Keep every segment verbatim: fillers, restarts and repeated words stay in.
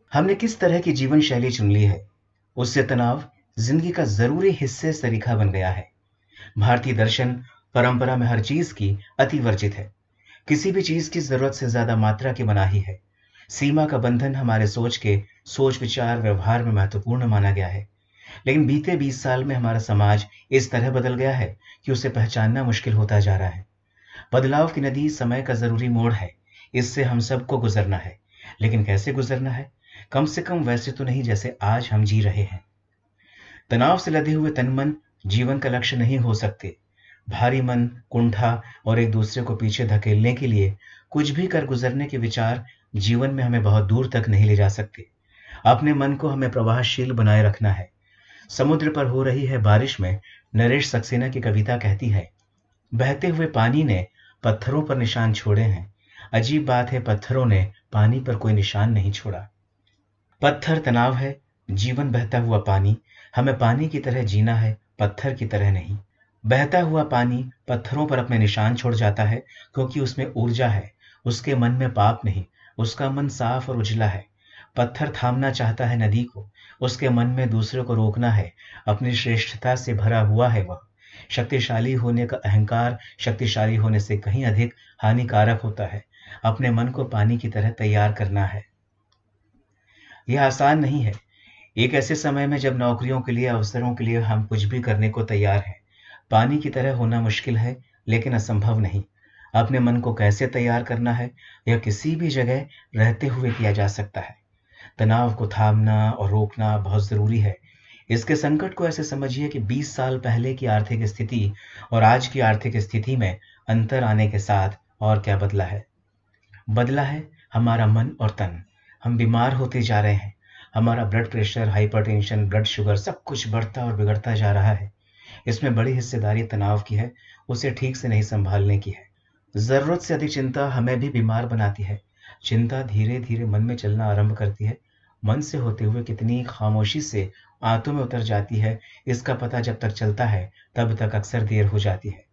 हमने किस तरह की जीवन शैली चुन ली है, उससे तनाव जिंदगी का जरूरी हिस्से सरीखा बन गया है। भारतीय दर्शन परंपरा में हर चीज की अति वर्जित है। किसी भी चीज की जरूरत से ज्यादा मात्रा की मनाही है। सीमा का बंधन हमारे सोच के सोच विचार व्यवहार में महत्वपूर्ण माना गया है। लेकिन बीते बीस साल में हमारा समाज इस तरह बदल गया है कि उसे पहचानना मुश्किल होता जा रहा है। बदलाव की नदी समय का जरूरी मोड़ है। इससे हम सबको गुजरना है। लेकिन कैसे गुजरना है? कम से कम वैसे तो नहीं जैसे आज हम जी रहे हैं। तनाव से लदे हुए तन मन जीवन का लक्ष्य नहीं हो सकते। भारी मन, कुंठा और एक दूसरे को पीछे धकेलने के लिए कुछ भी कर गुजरने के विचार जीवन में हमें बहुत दूर तक नहीं ले जा सकते। अपने मन को हमें प्रवाहशील बनाए रखना है। समुद्र पर हो रही है बारिश में नरेश सक्सेना की कविता कहती है, बहते हुए पानी ने पत्थरों पर निशान छोड़े हैं। अजीब बात है, पत्थरों ने पानी पर कोई निशान नहीं छोड़ा। पत्थर तनाव है, जीवन बहता हुआ पानी। हमें पानी की तरह जीना है, पत्थर की तरह नहीं। बहता हुआ पानी पत्थरों पर अपने निशान छोड़ जाता है क्योंकि उसमें ऊर्जा है। उसके मन में पाप नहीं, उसका मन साफ और उजला है। पत्थर थामना चाहता है नदी को, उसके मन में दूसरे को रोकना है। अपनी श्रेष्ठता से भरा हुआ है वह। शक्तिशाली होने का अहंकार शक्तिशाली होने से कहीं अधिक हानिकारक होता है। अपने मन को पानी की तरह तैयार करना है। यह आसान नहीं है। एक ऐसे समय में जब नौकरियों के लिए, अवसरों के लिए हम कुछ भी करने को तैयार हैं। पानी की तरह होना मुश्किल है, लेकिन असंभव नहीं। अपने मन को कैसे तैयार करना है, यह किसी भी जगह रहते हुए किया जा सकता है। तनाव को थामना और रोकना बहुत जरूरी है। इसके संकट को ऐसे समझिए कि बीस साल पहले की आर्थिक स्थिति और आज की आर्थिक स्थिति में अंतर आने के साथ और क्या बदला है? बदला है हमारा मन और तन। हम बीमार होते जा रहे हैं। हमारा blood pressure, hypertension, blood sugar सब कुछ बढ़ता और बिगड़ता जा रहा है। इसमें बड़ी हिस्सेदारी तनाव की है, उसे ठीक से नहीं संभालने की है। जरूरत से अधिक चिंता हमें भी बीमार बनाती है। चिंता धीरे धीरे मन में चलना आरंभ करती है। मन से होते हुए कितनी खामोशी से आंतों में उतर जाती है, इसका पता जब तक चलता है तब तक अक्सर देर हो जाती है।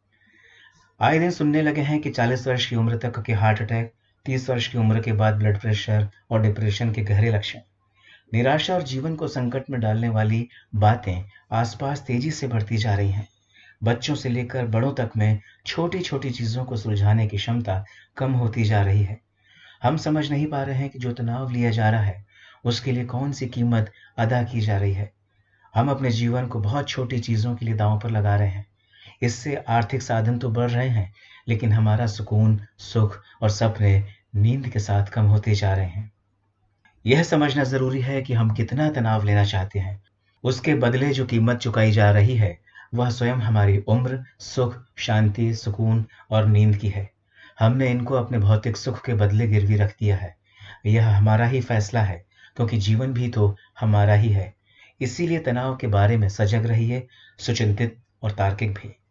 आए दिन सुनने लगे हैं कि चालीस वर्ष की उम्र तक के हार्ट अटैक, तीस वर्ष की उम्र के बाद ब्लड प्रेशर और डिप्रेशन के गहरे लक्षण। निराशा और जीवन को संकट में डालने वाली बातें आसपास तेजी से बढ़ती जा रही हैं। बच्चों से लेकर बड़ों तक में छोटी छोटी चीजों को सुलझाने की क्षमता कम होती जा रही है। हम समझ नहीं पा रहे हैं कि जो तनाव लिया जा रहा है उसके लिए कौन सी कीमत अदा की जा रही है। हम अपने जीवन को बहुत छोटी चीजों के लिए दांव पर लगा रहे हैं। इससे आर्थिक साधन तो बढ़ रहे हैं, लेकिन हमारा सुकून, सुख और सपने नींद के साथ कम होते जा रहे हैं। यह समझना जरूरी है कि हम कितना तनाव लेना चाहते हैं। उसके बदले जो कीमत चुकाई जा रही है वह स्वयं हमारी उम्र, सुख, शांति, सुकून और नींद की है। हमने इनको अपने भौतिक सुख के बदले गिरवी रख दिया है। यह हमारा ही फैसला है, क्योंकि जीवन भी तो हमारा ही है। इसीलिए तनाव के बारे में सजग रहिए, सुचिंतित और तार्किक भी।